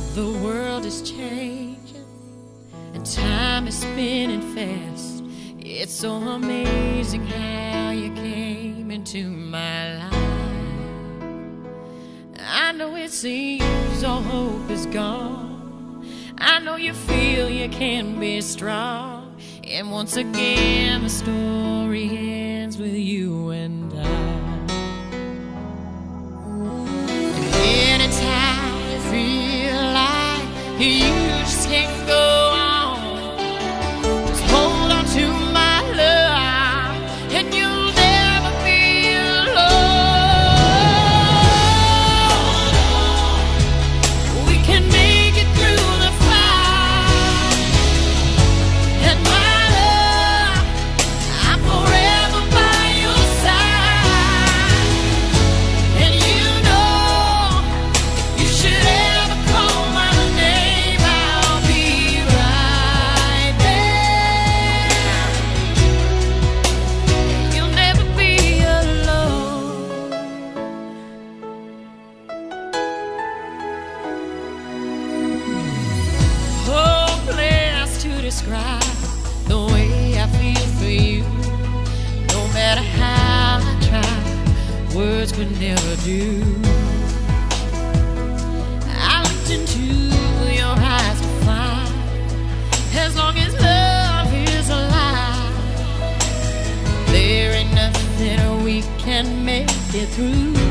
The world is changing and time is spinning fast. It's so amazing how you came into my life. I know it seems all hope is gone. I know you feel you can be strong. And once again the story ends with you and I. And anytime you feel like you just can't go on, just hold on to my love and you'll never be alone. We can make it through the fight, and my love, I'm forever by your side. And you know, if you should ever call my name, I'll be right there. You'll never be alone. Hopeless to describe the way I feel for you. No matter how I try, words could never do. I looked into your eyes to find, as long as love is alive, there ain't nothing we can make it through.